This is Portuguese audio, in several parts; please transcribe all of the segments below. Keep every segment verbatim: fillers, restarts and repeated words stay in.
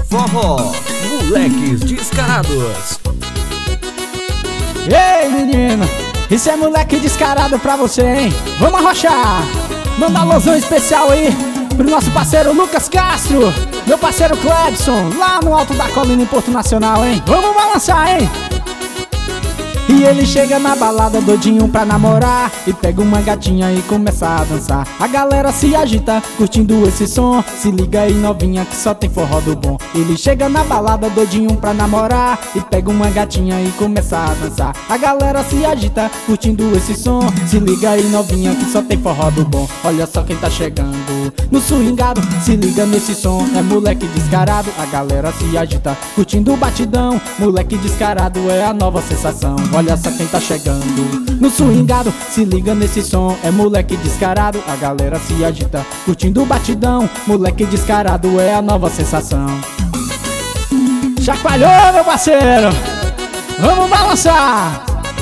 Forró, moleques descarados. Ei, menino, isso é moleque descarado pra você, hein? Vamos arrochar. Manda um alôzão especial aí pro nosso parceiro Lucas Castro, meu parceiro Clebson, lá no alto da colina em Porto Nacional, hein? Vamos balançar, hein? E ele chega na balada doidinho pra namorar, e pega uma gatinha e começa a dançar. A galera se agita, curtindo esse som. Se liga aí novinha que só tem forró do bom. Ele chega na balada doidinho pra namorar, e pega uma gatinha e começa a dançar. A galera se agita, curtindo esse som. Se liga aí novinha que só tem forró do bom. Olha só quem tá chegando no swingado, se liga nesse som, é moleque descarado. A galera se agita, curtindo o batidão. Moleque descarado é a nova sensação. Olha só quem tá chegando no swingado, se liga nesse som, é moleque descarado. A galera se agita, curtindo o batidão. Moleque descarado é a nova sensação. Chacoalhou, meu parceiro, vamos balançar.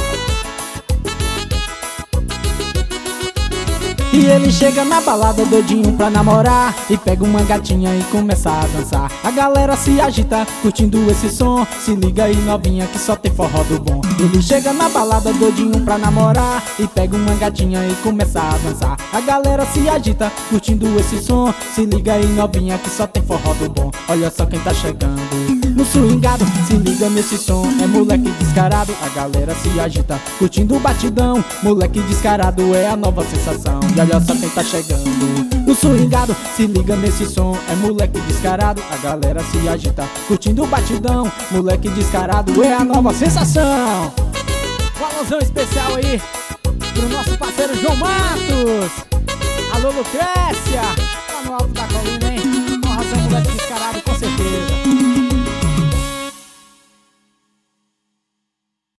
E ele chega na balada doidinho pra namorar, e pega uma gatinha e começa a dançar. A galera se agita, curtindo esse som. Se liga aí novinha que só tem forró do bom. Ele chega na balada doidinho pra namorar, e pega uma gatinha e começa a dançar. A galera se agita, curtindo esse som. Se liga aí novinha que só tem forró do bom. Olha só quem tá chegando no swingado, se liga nesse som, é moleque descarado. A galera se agita, curtindo o batidão. Moleque descarado é a nova sensação. E olha só quem tá chegando no swingado, se liga nesse som, é moleque descarado. A galera se agita, curtindo o batidão. Moleque descarado é a nova sensação. Um alôzão especial aí pro nosso parceiro João Matos. Alô Lucrécia, lá no alto da colina, hein? Um alôzão moleque descarado com certeza.